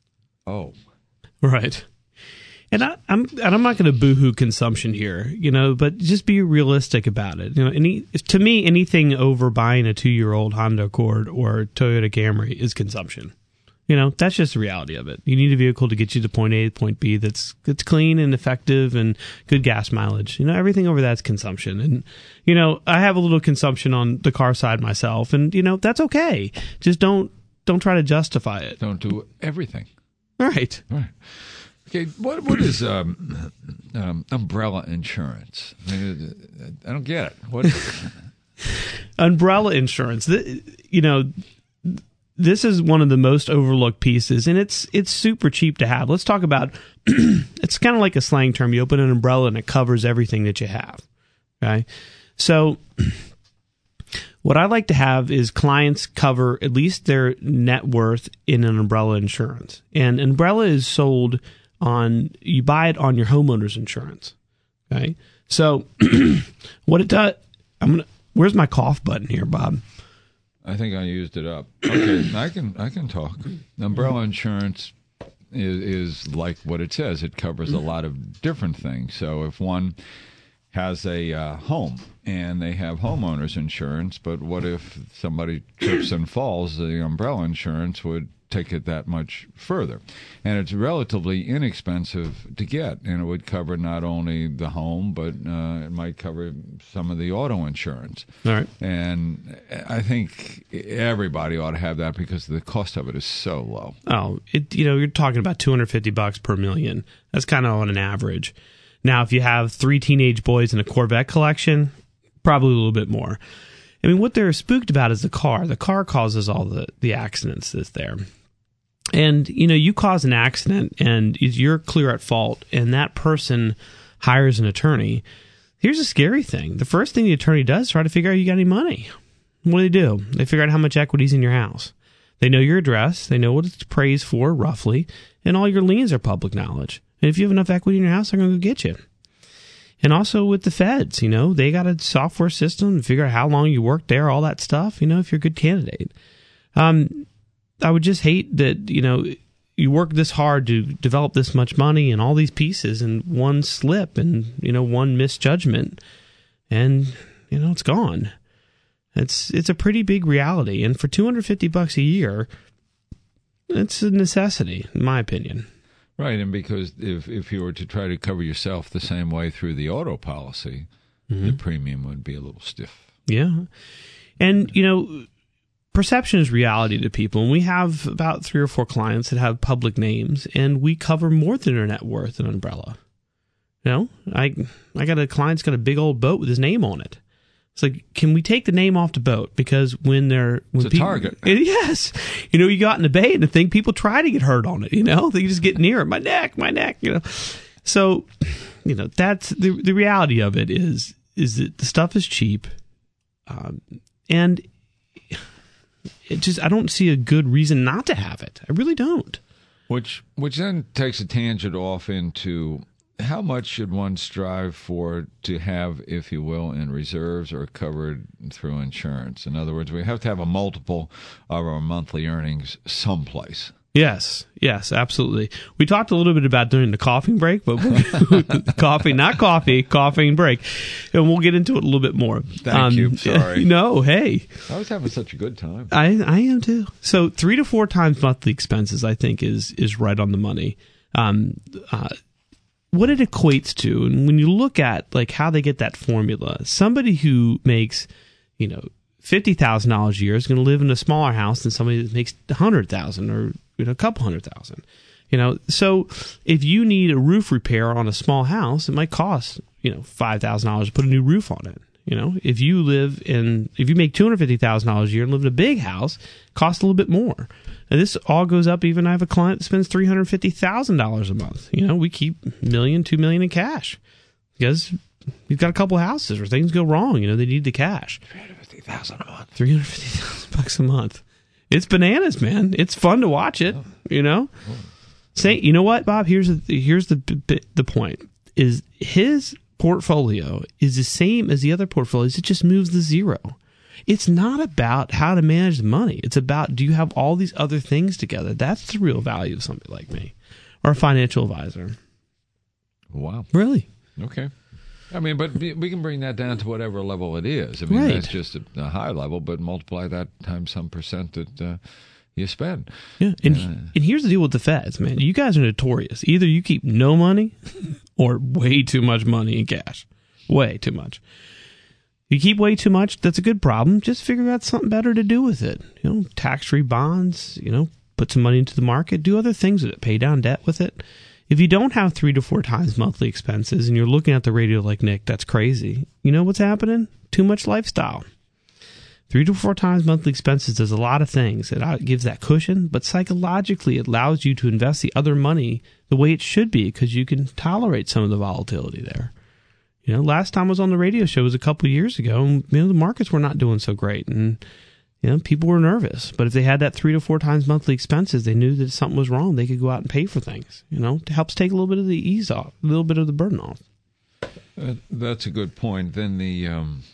Oh, right. And I, I'm and I'm not going to boohoo consumption here, you know, but just be realistic about it. You know, any to me, anything over buying a two-year-old Honda Accord or Toyota Camry is consumption. You know, that's just the reality of it. You need a vehicle to get you to point A to point B that's that's clean and effective and good gas mileage. You know, everything over that's consumption. And you know, I have a little consumption on the car side myself, and you know, that's okay. Just don't don't try to justify it. Don't do everything. Right. Right. Okay, what what is um, um, umbrella insurance? I mean, I don't get it. What is umbrella insurance? You know, this is one of the most overlooked pieces, and it's it's super cheap to have. Let's talk about. It's kind of like a slang term. You open an umbrella, and it covers everything that you have. Okay, so what I like to have is clients cover at least their net worth in an umbrella insurance, and umbrella is sold on, you buy it on your homeowner's insurance. Okay. So what it does, I'm going to, where's my cough button here, Bob? I think I used it up. Okay. I can, I can talk. Umbrella insurance is, is like what it says. It covers a lot of different things. So if one has a uh, home and they have homeowner's insurance, but what if somebody trips and falls? The umbrella insurance would take it that much further. And it's relatively inexpensive to get, and it would cover not only the home, but uh, it might cover some of the auto insurance. All right. And I think everybody ought to have that because the cost of it is so low. Oh, it, you know, you're talking about two hundred fifty bucks per million. That's kind of on an average. Now, if you have three teenage boys in a Corvette collection, probably a little bit more. I mean, what they're spooked about is the car. The car causes all the, the accidents that's there. And, you know, you cause an accident and you're clear at fault and that person hires an attorney. Here's a scary thing. The first thing the attorney does is try to figure out if you got any money. What do they do? They figure out how much equity's in your house. They know your address. They know what it's appraised for, roughly. And all your liens are public knowledge. And if you have enough equity in your house, they're going to go get you. And also with the feds, you know, they got a software system to figure out how long you worked there, all that stuff, you know, if you're a good candidate. Um, I would just hate that, you know, you work this hard to develop this much money and all these pieces, and one slip and, you know, one misjudgment, and, you know, it's gone. It's it's a pretty big reality. And for two hundred fifty bucks a year, it's a necessity, in my opinion. Right, and because if if you were to try to cover yourself the same way through the auto policy, mm-hmm. the premium would be a little stiff. Yeah. And, you know, perception is reality to people. And we have about three or four clients that have public names, and we cover more than their net worth in Umbrella. You know, I I got a client's got a big old boat with his name on it. It's like, can we take the name off the boat? Because when they're when it's a people, target. Yes, you know, you go out in the bay and the thing, people try to get hurt on it. You know, they just get near it. My neck, my neck. You know, so you know that's the the reality of it is is that the stuff is cheap, um, and it just I don't see a good reason not to have it. I really don't. Which which then takes a tangent off into, how much should one strive for to have, if you will, in reserves or covered through insurance? In other words, we have to have a multiple of our monthly earnings someplace. Yes, yes, absolutely. We talked a little bit about during the coughing break, but we'll, coffee, not coffee, coughing break, and we'll get into it a little bit more. Thank um, you. Sorry. No, hey. I was having such a good time. I, I am too. So three to four times monthly expenses, I think, is is right on the money. Um, uh, what it equates to, and when you look at like how they get that formula, somebody who makes, you know, fifty thousand dollars a year is going to live in a smaller house than somebody that makes a hundred thousand or you know, a couple hundred thousand. You know, so if you need a roof repair on a small house, it might cost, you know, five thousand dollars to put a new roof on it. You know, if you live in, if you make two hundred fifty thousand dollars a year and live in a big house, it costs a little bit more. And this all goes up. Even I have a client that spends three hundred fifty thousand dollars a month. You know, we keep a million, two million in cash because we've got a couple of houses where things go wrong. You know, they need the cash. three hundred fifty thousand dollars a month. three hundred fifty thousand bucks a month. It's bananas, man. It's fun to watch it, you know. Say, you know what, Bob? Here's the, here's the the point: is his portfolio is the same as the other portfolios. It just moves the zero. It's not about how to manage the money. It's about, do you have all these other things together? That's the real value of somebody like me, or a financial advisor. Wow, really? Okay. I mean, but we can bring that down to whatever level it is. I mean, right. That's just a, a high level, but multiply that times some percent that uh, you spend. Yeah, and, uh, and here's the deal with the feds, man. You guys are notorious. Either you keep no money or way too much money in cash. Way too much. You keep way too much, that's a good problem. Just figure out something better to do with it. You know, tax-free bonds, you know, put some money into the market, do other things with it, pay down debt with it. If you don't have three to four times monthly expenses and you're looking at the radio like, Nick, that's crazy. You know what's happening? Too much lifestyle. Three to four times monthly expenses does a lot of things. It gives that cushion, but psychologically it allows you to invest the other money the way it should be because you can tolerate some of the volatility there. You know, last time I was on the radio show was a couple of years ago, and you know, the markets were not doing so great, and you know, people were nervous. But if they had that three to four times monthly expenses, they knew that if something was wrong, they could go out and pay for things. You know, to help take a little bit of the ease off, a little bit of the burden off. Uh, that's a good point. Then the, um,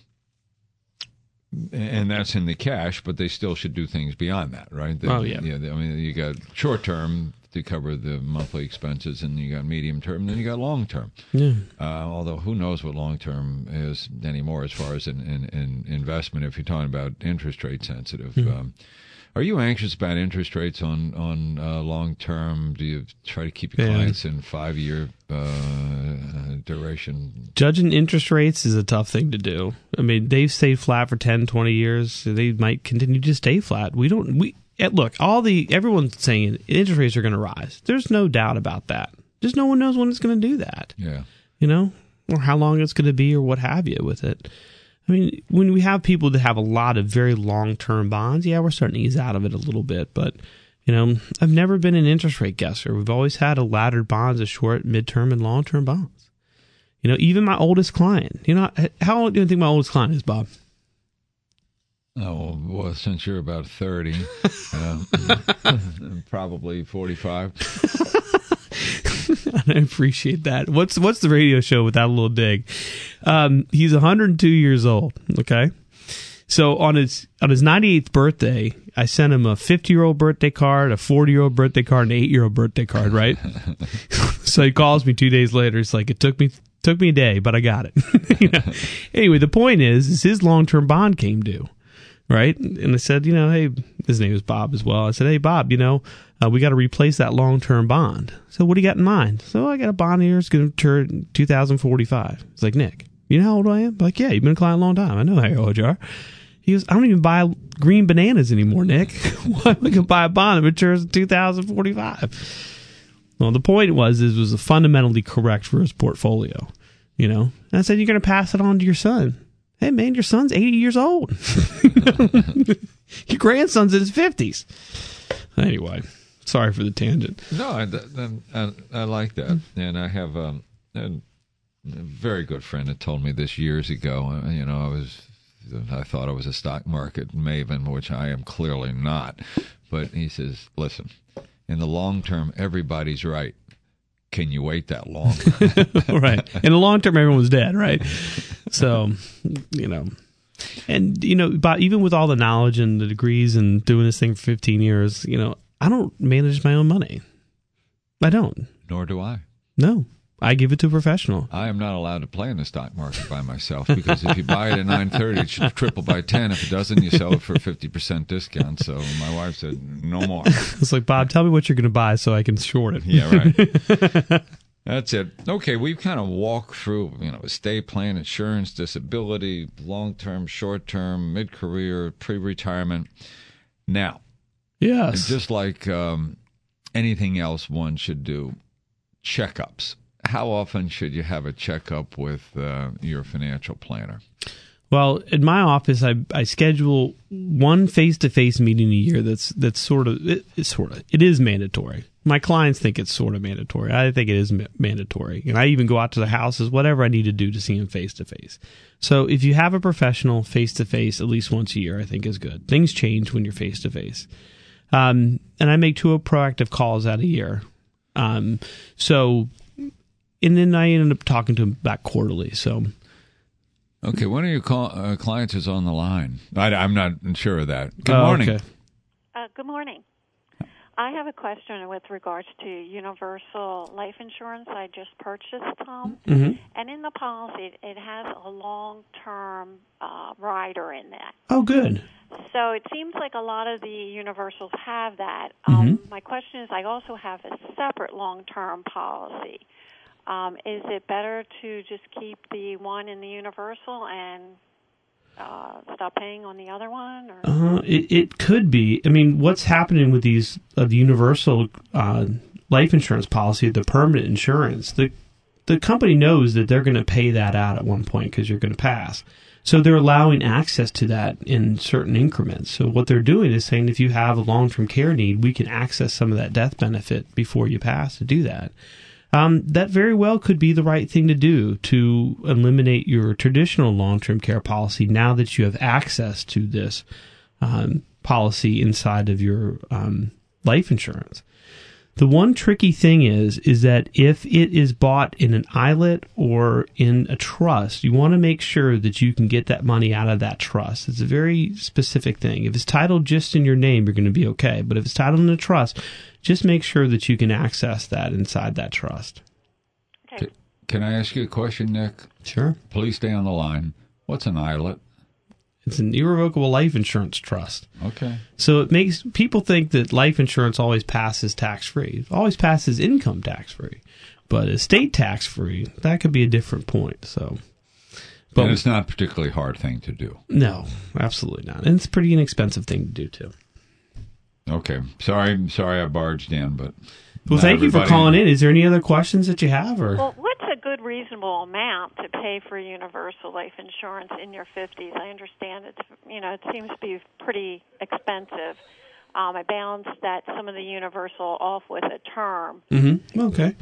and that's in the cash, but they still should do things beyond that, right? The, oh yeah. Yeah. I mean, you got short term to cover the monthly expenses, and you got medium term, and then you got long term. Yeah. Uh, although who knows what long term is anymore as far as an, an, an investment if you're talking about interest rate sensitive. Mm-hmm. Um, are you anxious about interest rates on on uh, long term? Do you try to keep your yeah. clients in five year uh, duration? Judging interest rates is a tough thing to do. I mean, they've stayed flat for ten, twenty years. They might continue to stay flat. We don't. We Look, all the everyone's saying interest rates are going to rise. There's no doubt about that. Just no one knows when it's going to do that. Yeah, you know, or how long it's going to be, or what have you with it. I mean, when we have people that have a lot of very long-term bonds, yeah, we're starting to ease out of it a little bit. But you know, I've never been an interest rate guesser. We've always had a laddered bonds, a short, mid-term, and long-term bonds. You know, even my oldest client. You know, how old do you think my oldest client is, Bob? Oh, well, since you're about thirty, uh, probably forty-five. I appreciate that. What's what's the radio show without a little dig? Um, he's one hundred two years old. Okay, so on his on his ninety-eighth birthday, I sent him a fifty-year-old birthday card, a forty-year-old birthday card, and an eight-year-old birthday card. Right. So he calls me two days later. It's like it took me took me a day, but I got it. You know? Anyway, the point is, is his long-term bond came due. Right. And I said, you know, hey, his name is Bob as well. I said, hey, Bob, you know, uh, we got to replace that long-term bond. So what do you got in mind? So I got a bond here. It's going to mature in two thousand forty-five. It's like, Nick, you know how old I am? I'm like, yeah, you've been a client a long time. I know how old you are. He goes, I don't even buy green bananas anymore, Nick. Why am I going to buy a bond that matures in two thousand forty-five? Well, the point was, is it was fundamentally correct for his portfolio, you know. And I said, you're going to pass it on to your son. Hey, man, your son's eighty years old. Your grandson's in his fifties. Anyway, sorry for the tangent. No, I, I, I like that. And I have um, a very good friend that told me this years ago. You know, I was, I thought I was a stock market maven, which I am clearly not. But he says, listen, in the long term, everybody's right. Can you wait that long? Right. In the long term, everyone was dead, right? So, you know, and, you know, but even with all the knowledge and the degrees and doing this thing for fifteen years, you know, I don't manage my own money. I don't. Nor do I. No. I give it to a professional. I am not allowed to play in the stock market by myself because if you buy it at nine thirty, it should triple by ten. If it doesn't, you sell it for a fifty percent discount. So my wife said, no more. It's like, Bob, tell me what you're going to buy so I can short it. Yeah, right. That's it. Okay, we've kind of walked through, you know, estate plan, insurance, disability, long-term, short-term, mid-career, pre-retirement. Now, yes, just like um, anything else one should do, checkups. How often should you have a checkup with uh, your financial planner? Well, in my office, I I schedule one face-to-face meeting a year. That's that's sort of it, it's sort of it is mandatory. My clients think it's sort of mandatory. I think it is ma- mandatory, and I even go out to their houses, whatever I need to do to see them face-to-face. So, if you have a professional face-to-face at least once a year, I think is good. Things change when you're face-to-face, um, and I make two proactive calls out a year. Um, so. And then I ended up talking to him back quarterly. So, okay, one of your call, uh, clients is on the line. I, I'm not sure of that. Good oh, morning. Okay. Uh, good morning. I have a question with regards to universal life insurance I just purchased, Tom. Mm-hmm. And in the policy, it has a long-term uh, rider in that. Oh, good. So it seems like a lot of the universals have that. Um, mm-hmm. My question is, I also have a separate long-term policy. Um, is it better to just keep the one in the universal and uh, stop paying on the other one? Or? Uh, it, it could be. I mean, what's happening with these uh, the universal uh, life insurance policy, the permanent insurance, the the company knows that they're going to pay that out at one point because you're going to pass. So they're allowing access to that in certain increments. So what they're doing is saying if you have a long-term care need, we can access some of that death benefit before you pass to do that. Um, that very well could be the right thing to do to eliminate your traditional long-term care policy now that you have access to this um, policy inside of your um, life insurance. The one tricky thing is, is that if it is bought in an I L I T or in a trust, you want to make sure that you can get that money out of that trust. It's a very specific thing. If it's titled just in your name, you're going to be okay. But if it's titled in a trust, just make sure that you can access that inside that trust. Okay. Can I ask you a question, Nick? Sure. Please stay on the line. What's an I L I T? It's an irrevocable life insurance trust. Okay. So it makes people think that life insurance always passes tax-free. It always passes income tax-free. But estate tax-free, that could be a different point. So, but and it's not a particularly hard thing to do. No, absolutely not. And it's a pretty inexpensive thing to do, too. Okay. Sorry, sorry I barged in, but... Well, thank you for calling in. Is there any other questions that you have? Or Well, what's a good reasonable amount to pay for universal life insurance in your fifties? I understand it's, you know, it seems to be pretty expensive. Um, I balanced that some of the universal off with a term. Mm-hmm. Okay.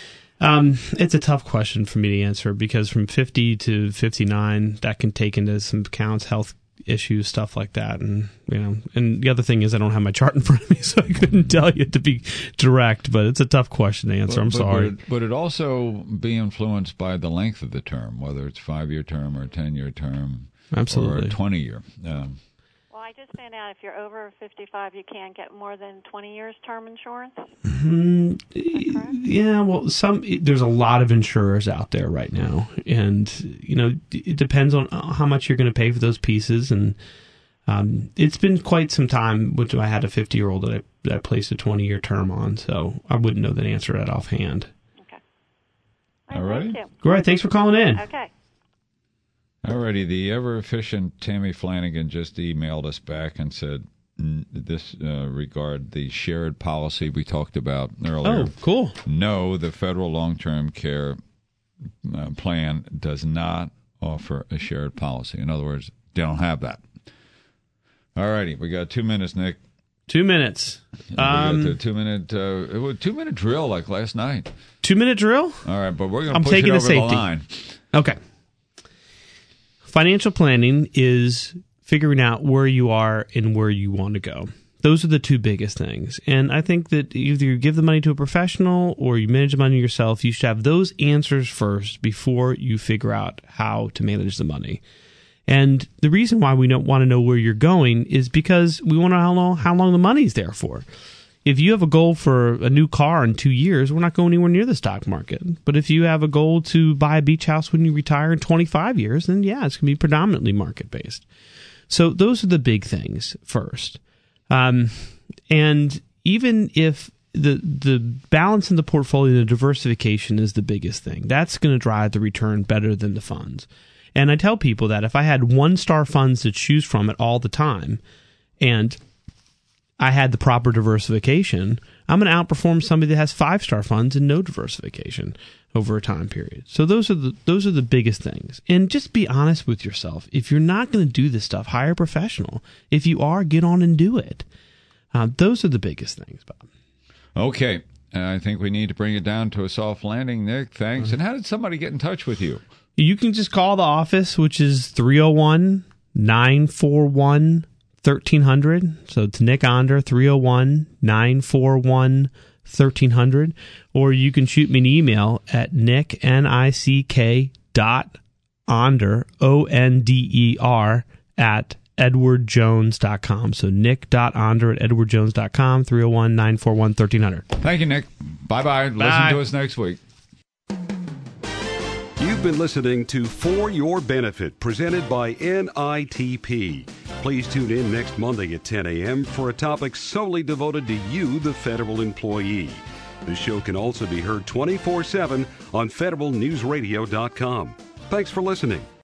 Um, it's a tough question for me to answer because from fifty to fifty-nine, that can take into some accounts health issues, stuff like that. And, you know, and the other thing is I don't have my chart in front of me, so I couldn't tell you to be direct, but it's a tough question to answer. But, I'm but, sorry. But it, but it also be influenced by the length of the term, whether it's five-year term or a ten-year term. Absolutely. Or a twenty-year. Um, Well, I just found out if you're over fifty-five, you can't get more than twenty years term insurance. Mm, yeah, well, some there's a lot of insurers out there right now, and you know it depends on how much you're going to pay for those pieces. And um, it's been quite some time. Which I had a fifty year old that I, that I placed a twenty year term on, so I wouldn't know the answer to that offhand. Okay. All right. Thank you. Great, thanks for calling in. Okay. Alrighty, the ever-efficient Tammy Flanagan just emailed us back and said n- this uh, regard the shared policy we talked about earlier. Oh, cool. No, the federal long-term care uh, plan does not offer a shared policy. In other words, they don't have that. Alrighty, we got two minutes, Nick. Two minutes. We Um, got the two-minute uh, it was a two-minute drill like last night. two minute drill? All right, but we're going to I'm push taking it a over safety. the line. Okay. Financial planning is figuring out where you are and where you want to go. Those are the two biggest things. And I think that either you give the money to a professional or you manage the money yourself, you should have those answers first before you figure out how to manage the money. And the reason why we don't want to know where you're going is because we want to know how long, how long the money's there for. If you have a goal for a new car in two years, we're not going anywhere near the stock market. But if you have a goal to buy a beach house when you retire in twenty-five years, then yeah, it's going to be predominantly market-based. So those are the big things first. Um, and even if the the balance in the portfolio, the diversification is the biggest thing, that's going to drive the return better than the funds. And I tell people that if I had one-star funds to choose from at all the time, and I had the proper diversification, I'm going to outperform somebody that has five-star funds and no diversification over a time period. So those are the those are the biggest things. And just be honest with yourself. If you're not going to do this stuff, hire a professional. If you are, get on and do it. Uh, those are the biggest things, Bob. Okay. I think we need to bring it down to a soft landing, Nick. Thanks. And how did somebody get in touch with you? You can just call the office, which is three oh one, nine four one, thirteen hundred. So it's Nick Onder, three oh one, nine four one, thirteen hundred. Or you can shoot me an email at nick, N I C K dot onder, O N D E R, at edward jones dot com. So nick.onder at edward jones dot com, three oh one, nine four one, thirteen hundred. Thank you, Nick. Bye-bye. Bye. Listen to us next week. You've been listening to For Your Benefit, presented by N I T P. Please tune in next Monday at ten a.m. for a topic solely devoted to you, the federal employee. This show can also be heard twenty-four seven on federal news radio dot com. Thanks for listening.